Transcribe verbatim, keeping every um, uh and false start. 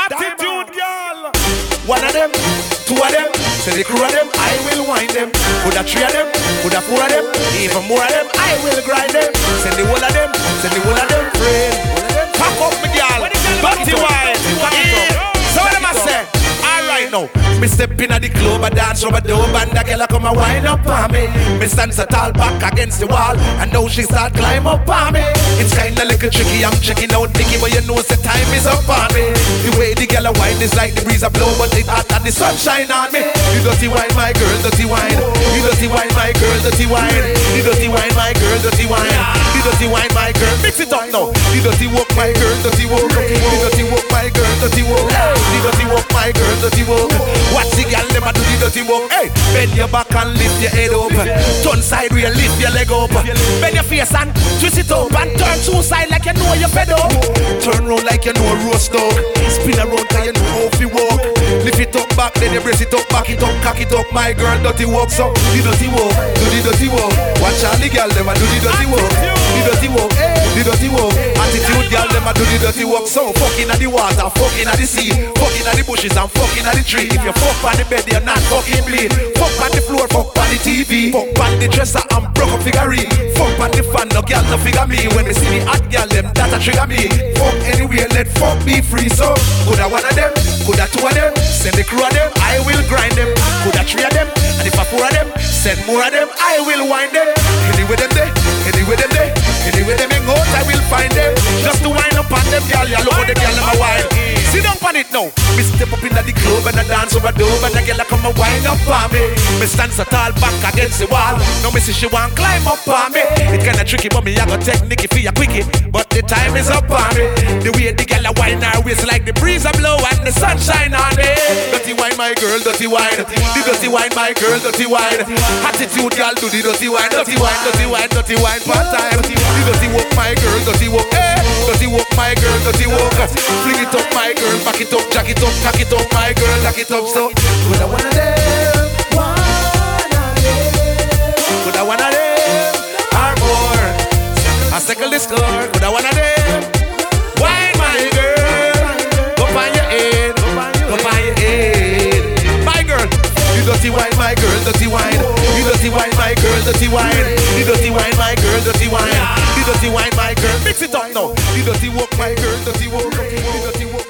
Attitude, girl. One of them, two of them, say the crew of them, I will wind them. Could a three of them, could a four of them, even more of them, I will grind them. Send the whole of them, send the whole of them, friend. Pack up me girl, dirty wine. So what am I say? Alright now, me step in at the club, I dance over the dub, and the girl come and wind up on me. Me stand so tall back against the wall, and now she start climb up on me. It's kinda little tricky, I'm checking out Nicky, but you know the time is up on me. The way the girl a wine is like the breeze a blow, but it hot and the sunshine on me. You dirty wine, my girl, dirty wine. You dirty wine, my girl, dirty wine. You dirty wine, my girl, dirty wine. You dirty wine, my girl, mix it up now. You dirty walk, my girl, dirty walk. You dirty walk, my girl, dirty walk. You dirty walk, my girl, dirty walk. Watch the girl, them a do the dirty walk. Hey, bend your back and lift your head up. Turn side where you lift your leg up. Bend your face and twist it up and turn two side like you know you're fed up. Turn round like you know a roast dog. Spin around cause you know how to walk. Lift it up back, then you brace it up, back it up, cock it up. My girl, dirty walk, so the dirty walk, do the dirty walk. Watch all the girl, them a do the dirty walk. The dirty walk, the dirty walk. Attitude girl, them a do the dirty walk. So fucking at the water, fucking at the sea, fucking at the bushes and fucking at the tree. If you fuck on the bed, you're not fucking bleed. Fuck on the floor, fuck on the T V. Fuck on the dresser and broke up figurine. Fuck on the fan, no girl no figure me. When they see the hot girl, them that a trigger me. Fuck anywhere, let fuck be free. So coulda one of them, coulda two of them, send the crew of them, I will grind them. Coulda three of them, and if I four of them, send more of them, I will wind them. Anyway them there, anyway them there, anyway them in out, I will find them. Just to wind up on them, girl, you look how the girl them a wine. Sit down on it now. Me step up in the club and I dance over dove, and the girl come and wind up on me. Me stand so tall back against the wall. Now me see she want climb up on me. It kinda tricky, but me I got technique for ya quickie. But the time is up on me. The way the girl a wine her waist like the breeze a blow and the sunshine on me. Dirty wine, my girl, dirty wine. The dirty wine, my girl, dirty wine. Attitude, girl, do the dirty wine, dirty wine, dirty wine, dirty wine, part time. The dirty walk, my girl, dirty walk, eh? Dirty walk, my girl, dirty walk. Fling it up, my girl, back it up, jack it up, cock it up, my girl, jack it up. So, could I one of them, one of them, could I one of them, or more? I circle the score, could I one of them? Why, my girl? Go on your head, go on your head, my girl. You dirty wine, my girl, dirty wine. You dirty wine, my girl, dirty wine. You dirty wine, my girl, dirty wine. You dirty wine, my girl. Mix it up now. You dirty walk, my girl, dirty walk. You dirty walk.